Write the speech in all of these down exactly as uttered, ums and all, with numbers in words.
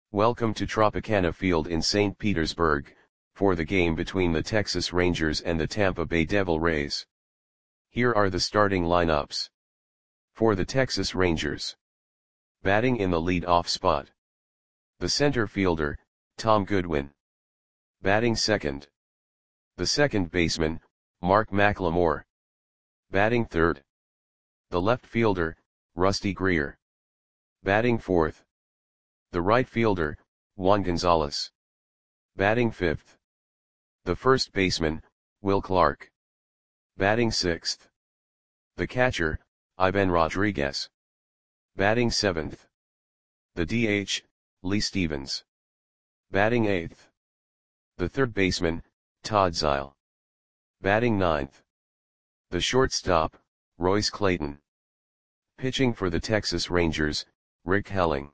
Welcome to Tropicana Field in Saint Petersburg, for the game between the Texas Rangers and the Tampa Bay Devil Rays. Here are the starting lineups. For the Texas Rangers. Batting in the lead-off spot. The center fielder, Tom Goodwin. Batting second. The second baseman, Mark McLemore. Batting third. The left fielder, Rusty Greer. Batting fourth. The right fielder, Juan Gonzalez. Batting fifth. The first baseman, Will Clark. Batting sixth. The catcher, Ivan Rodriguez. Batting seventh. The D H, Lee Stevens. Batting eighth. The third baseman, Todd Zeile. Batting ninth. The shortstop, Royce Clayton. Pitching for the Texas Rangers, Rick Helling.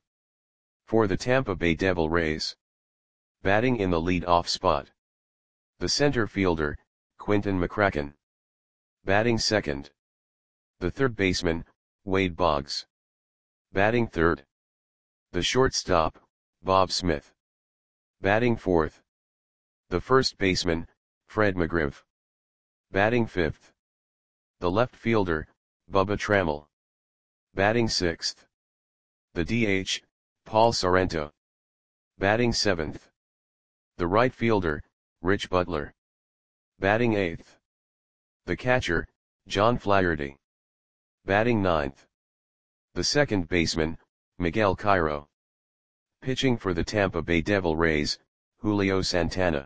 For the Tampa Bay Devil Rays. Batting in the lead-off spot. The center fielder, Quinton McCracken. Batting second. The third baseman, Wade Boggs. Batting third. The shortstop, Bob Smith. Batting fourth. The first baseman, Fred McGriff. Batting fifth. The left fielder, Bubba Trammell. Batting sixth. The D H, Paul Sorrento. Batting seventh. The right fielder, Rich Butler. Batting eighth. The catcher, John Flaherty. Batting ninth. The second baseman, Miguel Cairo. Pitching for the Tampa Bay Devil Rays, Julio Santana.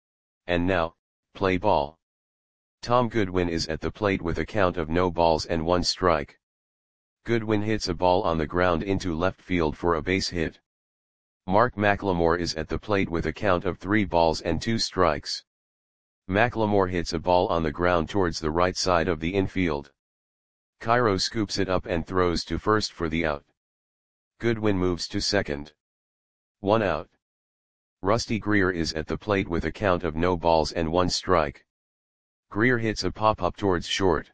And now, play ball. Tom Goodwin is at the plate with a count of no balls and one strike. Goodwin hits a ball on the ground into left field for a base hit. Mark McLemore is at the plate with a count of three balls and two strikes. McLemore hits a ball on the ground towards the right side of the infield. Cairo scoops it up and throws to first for the out. Goodwin moves to second. One out. Rusty Greer is at the plate with a count of no balls and one strike. Greer hits a pop-up towards short.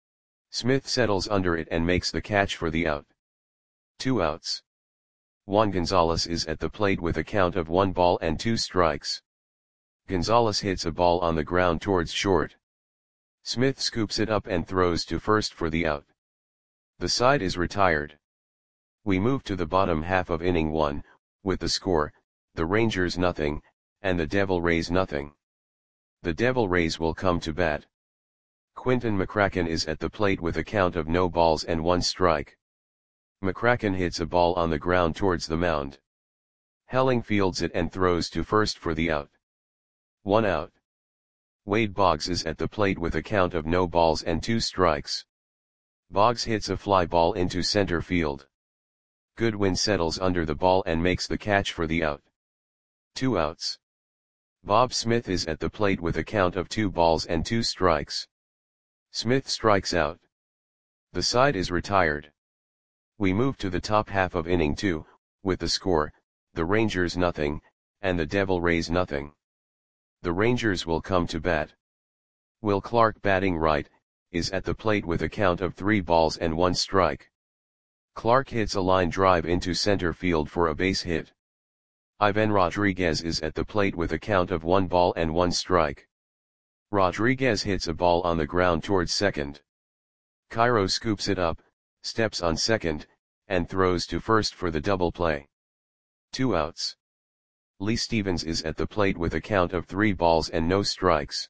Smith settles under it and makes the catch for the out. Two outs. Juan Gonzalez is at the plate with a count of one ball and two strikes. Gonzalez hits a ball on the ground towards short. Smith scoops it up and throws to first for the out. The side is retired. We move to the bottom half of inning one, with the score, the Rangers nothing, and the Devil Rays nothing. The Devil Rays will come to bat. Quinton McCracken is at the plate with a count of no balls and one strike. McCracken hits a ball on the ground towards the mound. Helling fields it and throws to first for the out. One out. Wade Boggs is at the plate with a count of no balls and two strikes. Boggs hits a fly ball into center field. Goodwin settles under the ball and makes the catch for the out. Two outs. Bob Smith is at the plate with a count of two balls and two strikes. Smith strikes out. The side is retired. We move to the top half of inning two, with the score, the Rangers nothing, and the Devil Rays nothing. The Rangers will come to bat. Will Clark, batting right, is at the plate with a count of three balls and one strike. Clark hits a line drive into center field for a base hit. Ivan Rodriguez is at the plate with a count of one ball and one strike. Rodriguez hits a ball on the ground towards second. Cairo scoops it up, steps on second, and throws to first for the double play. Two outs. Lee Stevens is at the plate with a count of three balls and no strikes.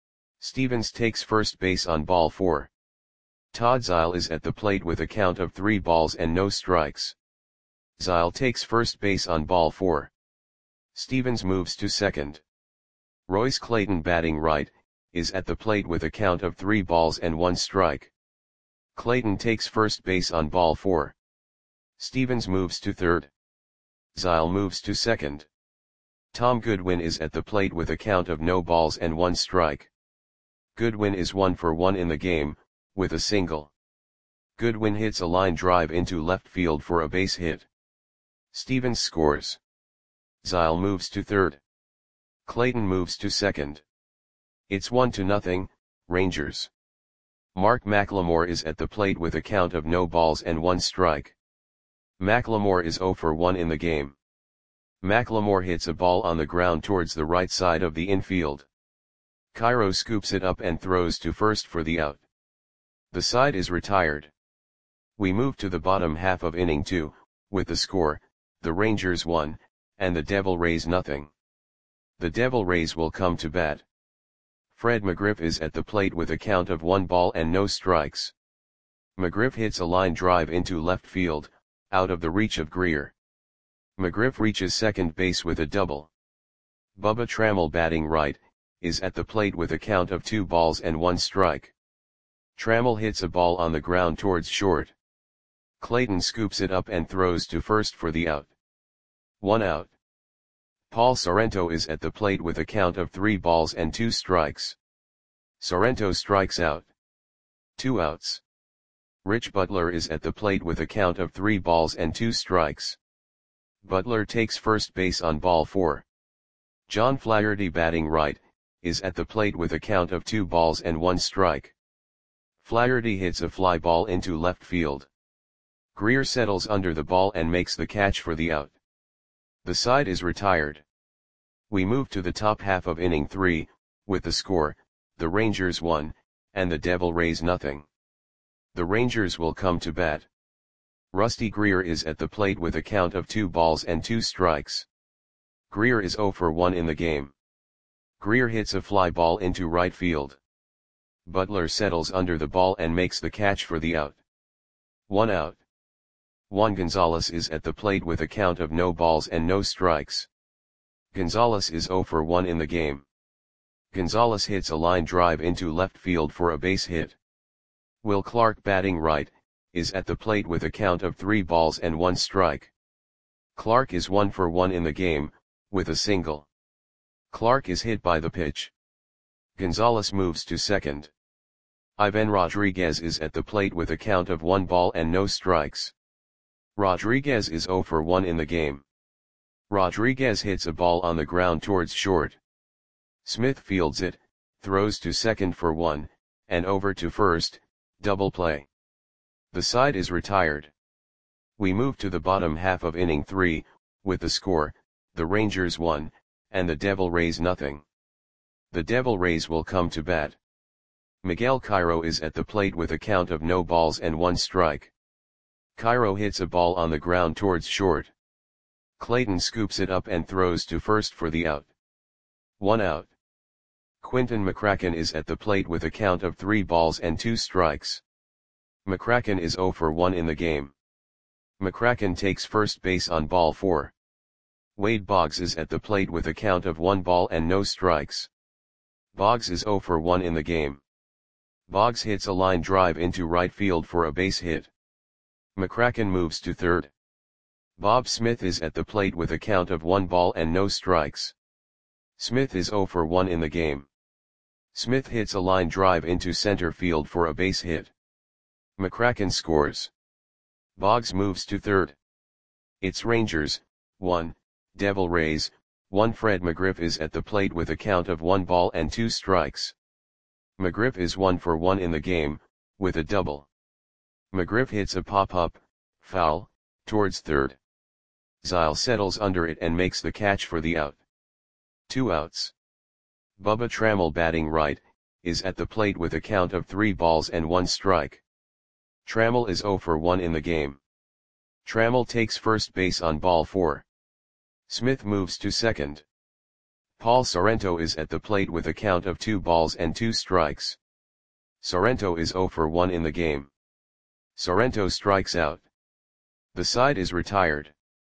Stevens takes first base on ball four. Todd Zeile is at the plate with a count of three balls and no strikes. Zeile takes first base on ball four. Stevens moves to second. Royce Clayton, batting right, is at the plate with a count of three balls and one strike. Clayton takes first base on ball four. Stevens moves to third. Zeile moves to second. Tom Goodwin is at the plate with a count of no balls and one strike. Goodwin is one for one in the game, with a single. Goodwin hits a line drive into left field for a base hit. Stevens scores. Zeile moves to third. Clayton moves to second. It's one to nothing, Rangers. Mark McLemore is at the plate with a count of no balls and one strike. McLemore is zero for one in the game. Macklemore hits a ball on the ground towards the right side of the infield. Cairo scoops it up and throws to first for the out. The side is retired. We move to the bottom half of inning two, with the score, the Rangers one, and the Devil Rays nothing. The Devil Rays will come to bat. Fred McGriff is at the plate with a count of one ball and no strikes. McGriff hits a line drive into left field, out of the reach of Greer. McGriff reaches second base with a double. Bubba Trammell, batting right, is at the plate with a count of two balls and one strike. Trammell hits a ball on the ground towards short. Clayton scoops it up and throws to first for the out. One out. Paul Sorrento is at the plate with a count of three balls and two strikes. Sorrento strikes out. Two outs. Rich Butler is at the plate with a count of three balls and two strikes. Butler takes first base on ball four. John Flaherty, batting right, is at the plate with a count of two balls and one strike. Flaherty hits a fly ball into left field. Greer settles under the ball and makes the catch for the out. The side is retired. We move to the top half of inning three, with the score, the Rangers one, and the Devil Rays nothing. The Rangers will come to bat. Rusty Greer is at the plate with a count of two balls and two strikes. Greer is oh for one in the game. Greer hits a fly ball into right field. Butler settles under the ball and makes the catch for the out. One out. Juan Gonzalez is at the plate with a count of no balls and no strikes. Gonzalez is oh for one in the game. Gonzalez hits a line drive into left field for a base hit. Will Clark, batting right, is at the plate with a count of three balls and one strike. Clark is one for one in the game, with a single. Clark is hit by the pitch. Gonzalez moves to second. Ivan Rodriguez is at the plate with a count of one ball and no strikes. Rodriguez is oh for one in the game. Rodriguez hits a ball on the ground towards short. Smith fields it, throws to second for one, and over to first, double play. The side is retired. We move to the bottom half of inning three, with the score, the Rangers one, and the Devil Rays nothing. The Devil Rays will come to bat. Miguel Cairo is at the plate with a count of no balls and one strike. Cairo hits a ball on the ground towards short. Clayton scoops it up and throws to first for the out. One out. Quinton McCracken is at the plate with a count of three balls and two strikes. McCracken is oh for one in the game. McCracken takes first base on ball four. Wade Boggs is at the plate with a count of one ball and no strikes. Boggs is oh for one in the game. Boggs hits a line drive into right field for a base hit. McCracken moves to third. Bob Smith is at the plate with a count of one ball and no strikes. Smith is oh for one in the game. Smith hits a line drive into center field for a base hit. McCracken scores. Boggs moves to third. It's Rangers, one, Devil Rays, one. Fred McGriff is at the plate with a count of one ball and two strikes. McGriff is one for one in the game, with a double. McGriff hits a pop-up, foul, towards third. Zile settles under it and makes the catch for the out. Two outs. Bubba Trammell, batting right, is at the plate with a count of three balls and one strike. Trammell is oh for one in the game. Trammell takes first base on ball four. Smith moves to second. Paul Sorrento is at the plate with a count of two balls and two strikes. Sorrento is oh for one in the game. Sorrento strikes out. The side is retired.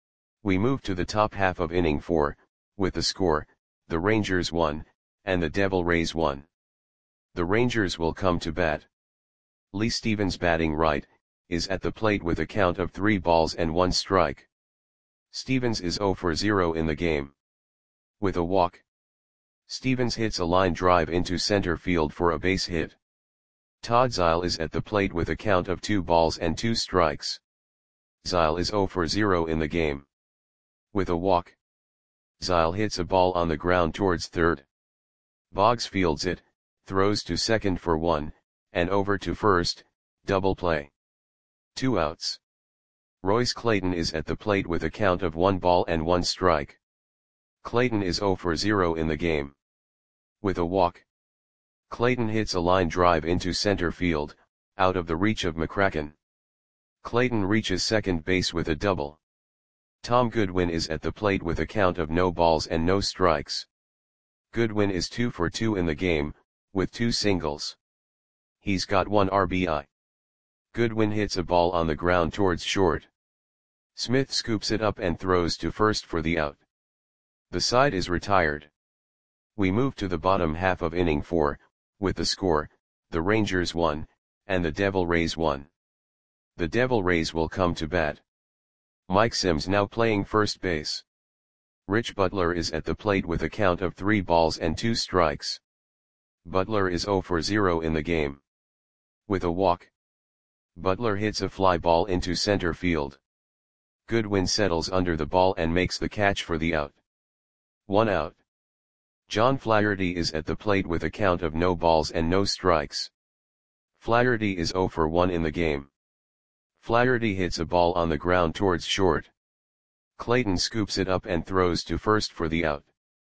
We move to the top half of inning four, with the score, the Rangers one, and the Devil Rays one. The Rangers will come to bat. Lee Stevens, batting right, is at the plate with a count of three balls and one strike. Stevens is oh for zero in the game. With a walk. Stevens hits a line drive into center field for a base hit. Todd Zile is at the plate with a count of two balls and two strikes. Zile is oh for zero in the game. With a walk. Zile hits a ball on the ground towards third. Boggs fields it, throws to second for one, and over to first, double play. Two outs. Royce Clayton is at the plate with a count of one ball and one strike. Clayton is zero for zero in the game. With a walk, Clayton hits a line drive into center field, out of the reach of McCracken. Clayton reaches second base with a double. Tom Goodwin is at the plate with a count of no balls and no strikes. Goodwin is two for two in the game, with two singles. He's got one R B I. Goodwin hits a ball on the ground towards short. Smith scoops it up and throws to first for the out. The side is retired. We move to the bottom half of inning four, with the score, the Rangers won, and the Devil Rays won. The Devil Rays will come to bat. Mike Sims now playing first base. Rich Butler is at the plate with a count of three balls and two strikes. Butler is zero for zero in the game. With a walk, Butler hits a fly ball into center field. Goodwin settles under the ball and makes the catch for the out. One out. John Flaherty is at the plate with a count of no balls and no strikes. Flaherty is zero for one in the game. Flaherty hits a ball on the ground towards short. Clayton scoops it up and throws to first for the out.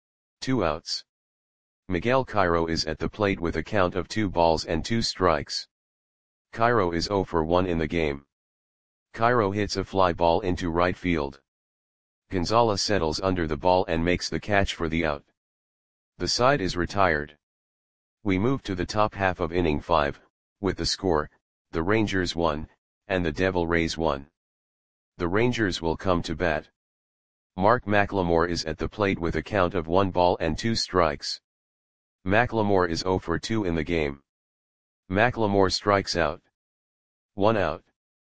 Two outs. Miguel Cairo is at the plate with a count of two balls and two strikes. Cairo is zero for one in the game. Cairo hits a fly ball into right field. Gonzalez settles under the ball and makes the catch for the out. The side is retired. We move to the top half of inning five, with the score, the Rangers won, and the Devil Rays won. The Rangers will come to bat. Mark McLemore is at the plate with a count of one ball and two strikes. McLemore is zero for two in the game. McLemore strikes out. One out.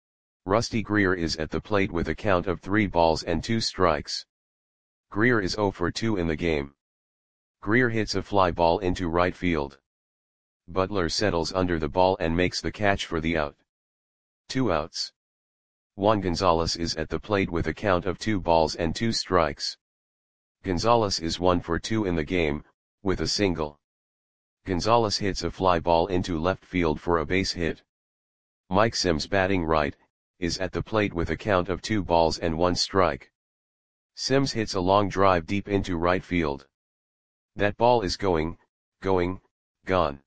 Rusty Greer is at the plate with a count of three balls and two strikes. Greer is zero for two in the game. Greer hits a fly ball into right field. Butler settles under the ball and makes the catch for the out. Two outs. Juan Gonzalez is at the plate with a count of two balls and two strikes. Gonzalez is one for two in the game, with a single. Gonzalez hits a fly ball into left field for a base hit. Mike Sims, batting right, is at the plate with a count of two balls and one strike. Sims hits a long drive deep into right field. That ball is going, going, gone.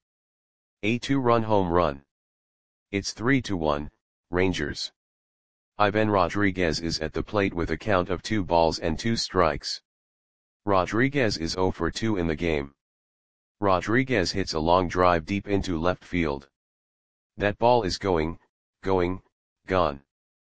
A two-run home run. It's three to one, Rangers. Ivan Rodriguez is at the plate with a count of two balls and two strikes. Rodriguez is zero for two in the game. Rodriguez hits a long drive deep into left field. That ball is going, going, gone.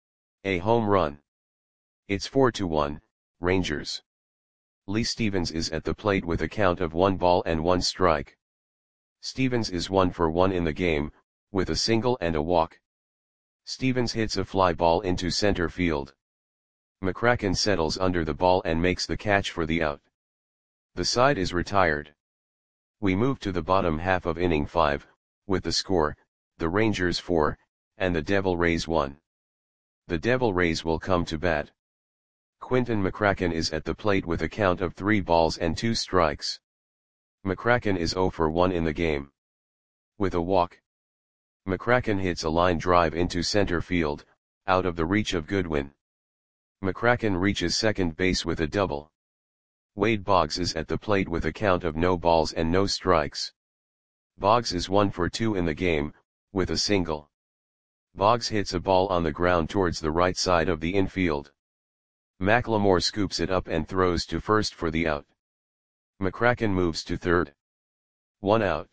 A home run. It's four to one, Rangers. Lee Stevens is at the plate with a count of one ball and one strike. Stevens is one for one in the game, with a single and a walk. Stevens hits a fly ball into center field. McCracken settles under the ball and makes the catch for the out. The side is retired. We move to the bottom half of inning five, with the score, the Rangers four, and the Devil Rays one. The Devil Rays will come to bat. Quinton McCracken is at the plate with a count of three balls and two strikes. McCracken is zero for one in the game. With a walk, McCracken hits a line drive into center field, out of the reach of Goodwin. McCracken reaches second base with a double. Wade Boggs is at the plate with a count of no balls and no strikes. Boggs is one for two in the game, with a single. Boggs hits a ball on the ground towards the right side of the infield. McLemore scoops it up and throws to first for the out. McCracken moves to third. One out.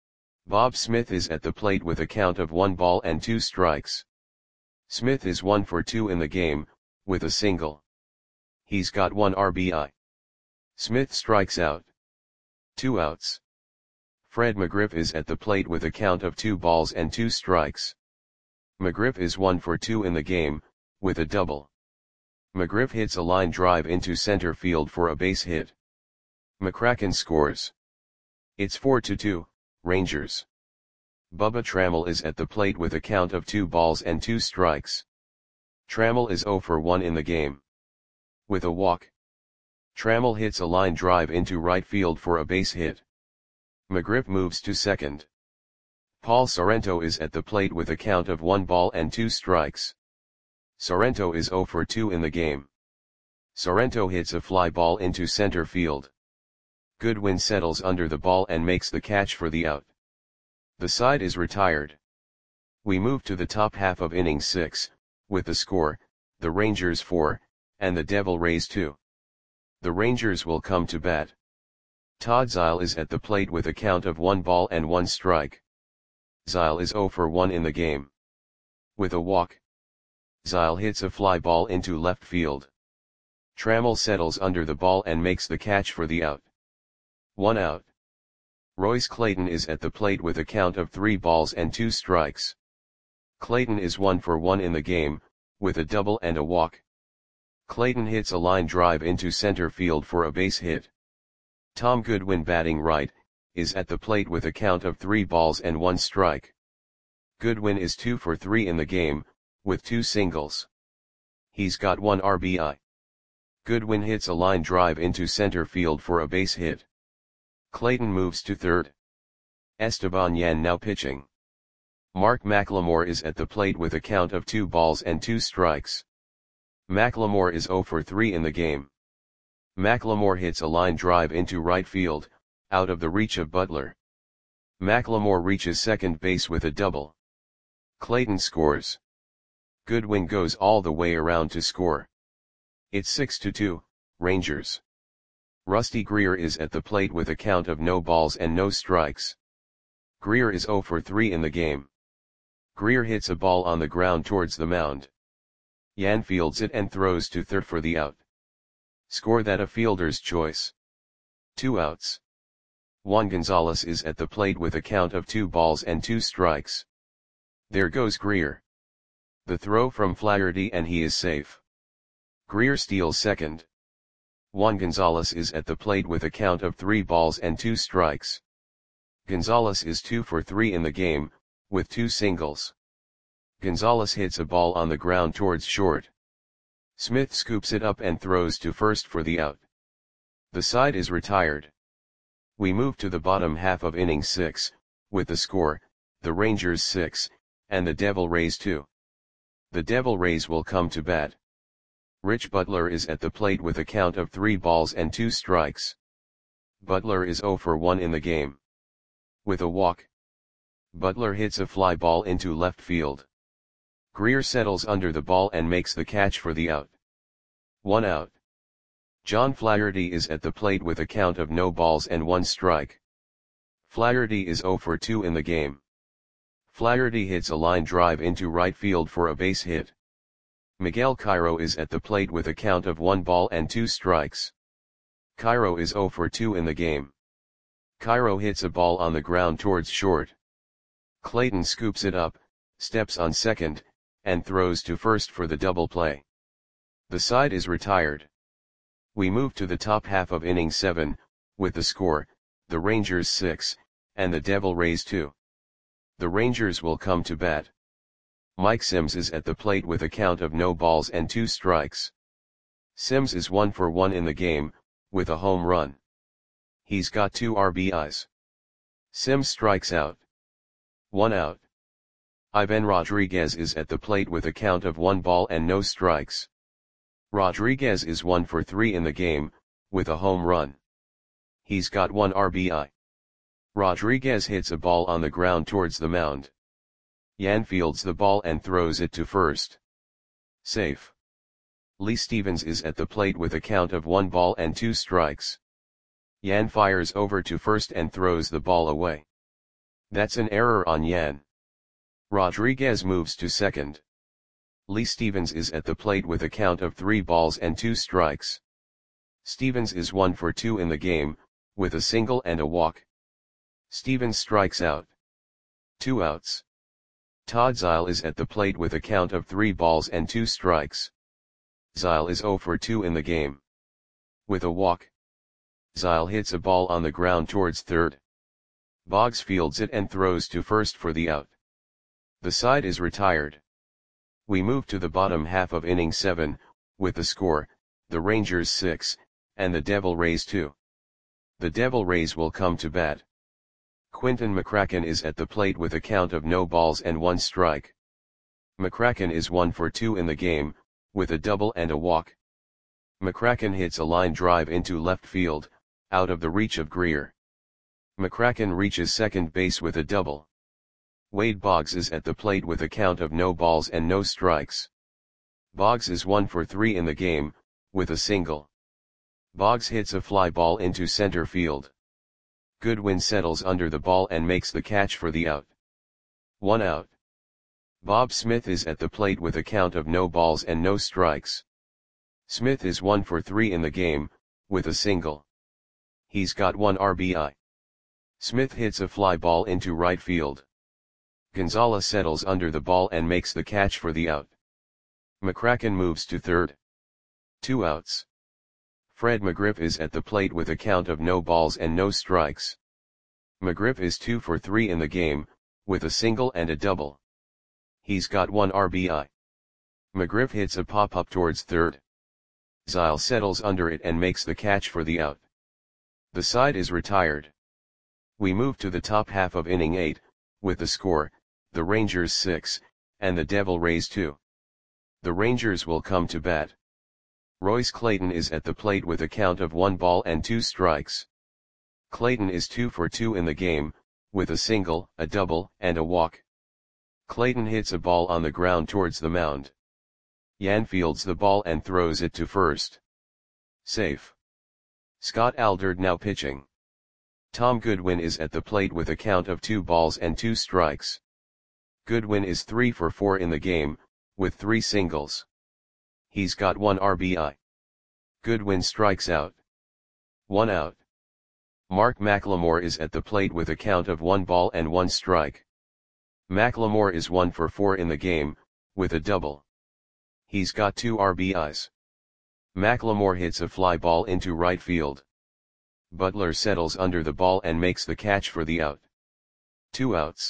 Bob Smith is at the plate with a count of one ball and two strikes. Smith is one for two in the game, with a single. He's got one R B I. Smith strikes out. Two outs. Fred McGriff is at the plate with a count of two balls and two strikes. McGriff is one for two in the game, with a double. McGriff hits a line drive into center field for a base hit. McCracken scores. It's four to two, Rangers. Bubba Trammell is at the plate with a count of two balls and two strikes. Trammell is zero for one in the game. With a walk, Trammell hits a line drive into right field for a base hit. McGriff moves to second. Paul Sorrento is at the plate with a count of one ball and two strikes. Sorrento is zero for two in the game. Sorrento hits a fly ball into center field. Goodwin settles under the ball and makes the catch for the out. The side is retired. We move to the top half of inning six, with the score, the Rangers four, and the Devil Rays two. The Rangers will come to bat. Todd Zeile is at the plate with a count of one ball and one strike. Zeile is zero for one in the game. With a walk, Zeile hits a fly ball into left field. Trammell settles under the ball and makes the catch for the out. One out. Royce Clayton is at the plate with a count of three balls and two strikes. Clayton is one for one in the game, with a double and a walk. Clayton hits a line drive into center field for a base hit. Tom Goodwin, batting right, is at the plate with a count of three balls and one strike. Goodwin is two for three in the game, with two singles. He's got one R B I. Goodwin hits a line drive into center field for a base hit. Clayton moves to third. Esteban Yan now pitching. Mark McLemore is at the plate with a count of two balls and two strikes. McLemore is zero for three in the game. McLemore hits a line drive into right field, out of the reach of Butler. McLemore reaches second base with a double. Clayton scores. Goodwin goes all the way around to score. It's six to two, Rangers. Rusty Greer is at the plate with a count of no balls and no strikes. Greer is zero for three in the game. Greer hits a ball on the ground towards the mound. Yan fields it and throws to third for the out. Score that a fielder's choice. Two outs. Juan Gonzalez is at the plate with a count of two balls and two strikes. There goes Greer. The throw from Flaherty and he is safe. Greer steals second. Juan Gonzalez is at the plate with a count of three balls and two strikes. Gonzalez is two for three in the game, with two singles. Gonzalez hits a ball on the ground towards short. Smith scoops it up and throws to first for the out. The side is retired. We move to the bottom half of inning six, with the score, the Rangers six, and the Devil Rays two. The Devil Rays will come to bat. Rich Butler is at the plate with a count of three balls and two strikes. Butler is zero for one in the game. With a walk, Butler hits a fly ball into left field. Greer settles under the ball and makes the catch for the out. One out. John Flaherty is at the plate with a count of no balls and one strike. Flaherty is zero for two in the game. Flaherty hits a line drive into right field for a base hit. Miguel Cairo is at the plate with a count of one ball and two strikes. Cairo is zero for two in the game. Cairo hits a ball on the ground towards short. Clayton scoops it up, steps on second, and throws to first for the double play. The side is retired. We move to the top half of inning seven, with the score, the Rangers six, and the Devil Rays two. The Rangers will come to bat. Mike Sims is at the plate with a count of no balls and two strikes. Sims is one for one in the game, with a home run. He's got two R B Is. Sims strikes out. One out. Ivan Rodriguez is at the plate with a count of one ball and no strikes. Rodriguez is one for three in the game, with a home run. He's got one R B I. Rodriguez hits a ball on the ground towards the mound. Yan fields the ball and throws it to first. Safe. Lee Stevens is at the plate with a count of one ball and two strikes. Yan fires over to first and throws the ball away. That's an error on Yan. Rodriguez moves to second. Lee Stevens is at the plate with a count of three balls and two strikes. Stevens is one for two in the game, with a single and a walk. Stevens strikes out. Two outs. Todd Zeile is at the plate with a count of three balls and two strikes. Zeile is zero for two in the game. With a walk, Zeile hits a ball on the ground towards third. Boggs fields it and throws to first for the out. The side is retired. We move to the bottom half of inning seven, with the score, the Rangers six, and the Devil Rays two. The Devil Rays will come to bat. Quinton McCracken is at the plate with a count of no balls and one strike. McCracken is one for two in the game, with a double and a walk. McCracken hits a line drive into left field, out of the reach of Greer. McCracken reaches second base with a double. Wade Boggs is at the plate with a count of no balls and no strikes. Boggs is one for three in the game, with a single. Boggs hits a fly ball into center field. Goodwin settles under the ball and makes the catch for the out. One out. Bob Smith is at the plate with a count of no balls and no strikes. Smith is one for three in the game, with a single. He's got one R B I. Smith hits a fly ball into right field. Gonzalez settles under the ball and makes the catch for the out. McCracken moves to third. Two outs. Fred McGriff is at the plate with a count of no balls and no strikes. McGriff is two for three in the game, with a single and a double. He's got one R B I. McGriff hits a pop-up towards third. Zile settles under it and makes the catch for the out. The side is retired. We move to the top half of inning eight, with the score, the Rangers six, and the Devil Rays two. The Rangers will come to bat. Royce Clayton is at the plate with a count of one ball and two strikes. Clayton is two for two in the game, with a single, a double, and a walk. Clayton hits a ball on the ground towards the mound. Yan fields the ball and throws it to first. Safe. Scott Aldred now pitching. Tom Goodwin is at the plate with a count of two balls and two strikes. Goodwin is three for four in the game, with three singles. He's got one R B I. Goodwin strikes out. One out. Mark McLemore is at the plate with a count of one ball and one strike. McLemore is one for four in the game, with a double. He's got two R B Is. McLemore hits a fly ball into right field. Butler settles under the ball and makes the catch for the out. Two outs.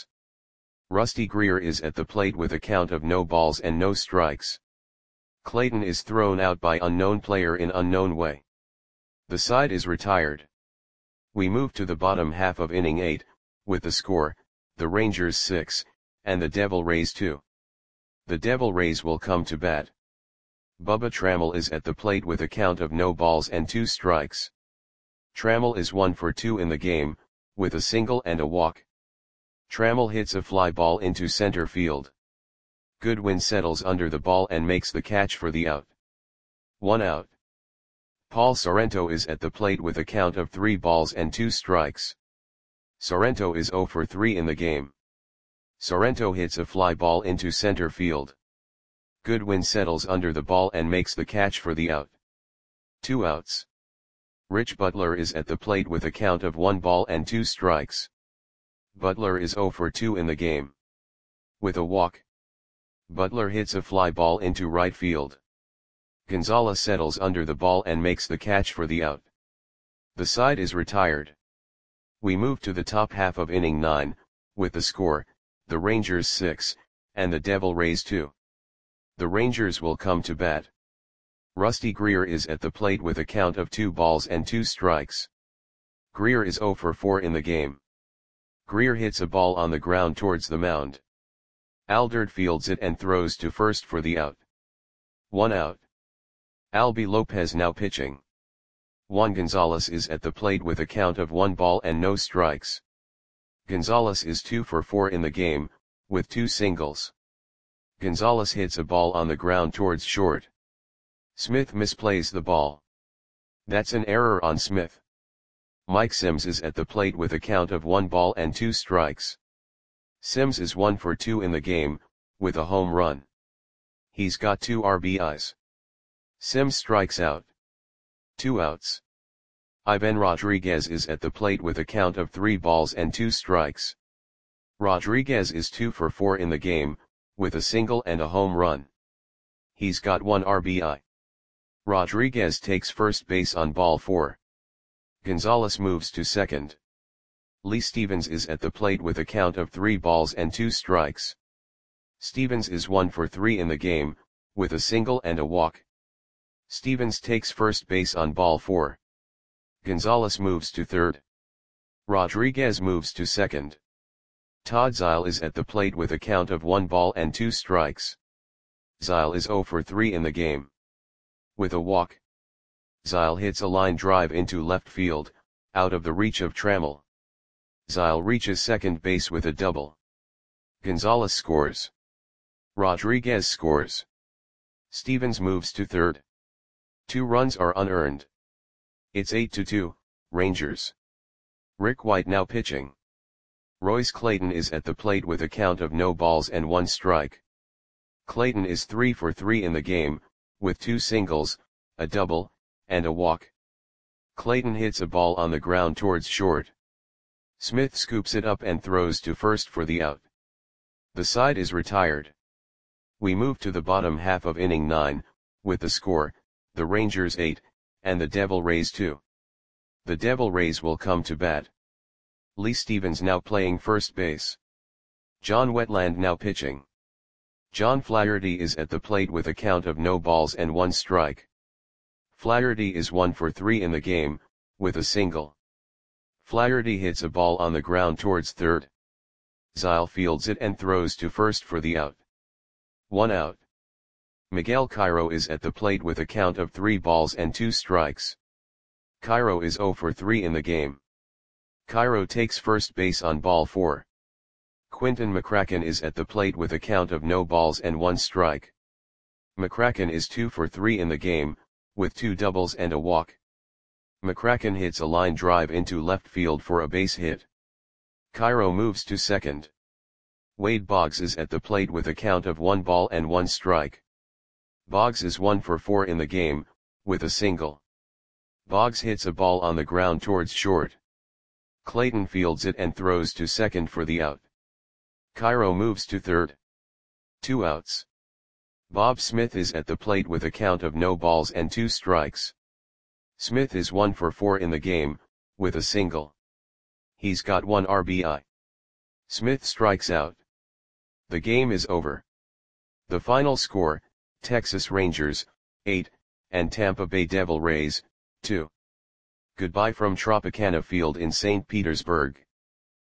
Rusty Greer is at the plate with a count of no balls and no strikes. Clayton is thrown out by unknown player in unknown way. The side is retired. We move to the bottom half of inning eight, with the score, the Rangers six, and the Devil Rays two. The Devil Rays will come to bat. Bubba Trammell is at the plate with a count of no balls and two strikes. Trammell is one for two in the game, with a single and a walk. Trammell hits a fly ball into center field. Goodwin settles under the ball and makes the catch for the out. One out. Paul Sorrento is at the plate with a count of three balls and two strikes. Sorrento is zero for three in the game. Sorrento hits a fly ball into center field. Goodwin settles under the ball and makes the catch for the out. Two outs. Rich Butler is at the plate with a count of one ball and two strikes. Butler is zero for two in the game. With a walk. Butler hits a fly ball into right field. Gonzalez settles under the ball and makes the catch for the out. The side is retired. We move to the top half of inning nine, with the score, the Rangers six, and the Devil Rays two. The Rangers will come to bat. Rusty Greer is at the plate with a count of two balls and two strikes. Greer is zero for four in the game. Greer hits a ball on the ground towards the mound. Aldred fields it and throws to first for the out. One out. Albie Lopez now pitching. Juan Gonzalez is at the plate with a count of one ball and no strikes. Gonzalez is two for four in the game, with two singles. Gonzalez hits a ball on the ground towards short. Smith misplays the ball. That's an error on Smith. Mike Sims is at the plate with a count of one ball and two strikes. Sims is one for two in the game, with a home run. He's got two R B Is. Sims strikes out. Two outs. Ivan Rodriguez is at the plate with a count of three balls and two strikes. Rodriguez is two for four in the game, with a single and a home run. He's got one R B I. Rodriguez takes first base on ball four. Gonzalez moves to second. Lee Stevens is at the plate with a count of three balls and two strikes. Stevens is one for three in the game, with a single and a walk. Stevens takes first base on ball four. Gonzalez moves to third. Rodriguez moves to second. Todd Zeile is at the plate with a count of one ball and two strikes. Zeile is zero for three in the game. With a walk, Zeile hits a line drive into left field, out of the reach of Trammell. Zeile reaches second base with a double. Gonzalez scores. Rodriguez scores. Stevens moves to third. Two runs are unearned. It's eight to two, Rangers. Rick White now pitching. Royce Clayton is at the plate with a count of no balls and one strike. Clayton is three for three in the game, with two singles, a double, and a walk. Clayton hits a ball on the ground towards short. Smith scoops it up and throws to first for the out. The side is retired. We move to the bottom half of inning nine, with the score, the Rangers eight, and the Devil Rays two. The Devil Rays will come to bat. Lee Stevens now playing first base. John Wetland now pitching. John Flaherty is at the plate with a count of no balls and one strike. Flaherty is one for three in the game, with a single. Flaherty hits a ball on the ground towards third. Zeile fields it and throws to first for the out. One out. Miguel Cairo is at the plate with a count of three balls and two strikes. Cairo is zero for three in the game. Cairo takes first base on ball four. Quinton McCracken is at the plate with a count of no balls and one strike. McCracken is two for three in the game, with two doubles and a walk. McCracken hits a line drive into left field for a base hit. Cairo moves to second. Wade Boggs is at the plate with a count of one ball and one strike. Boggs is one for four in the game, with a single. Boggs hits a ball on the ground towards short. Clayton fields it and throws to second for the out. Cairo moves to third. Two outs. Bob Smith is at the plate with a count of no balls and two strikes. Smith is one for four in the game, with a single. He's got one R B I. Smith strikes out. The game is over. The final score, Texas Rangers, eight, and Tampa Bay Devil Rays, two. Goodbye from Tropicana Field in Saint Petersburg.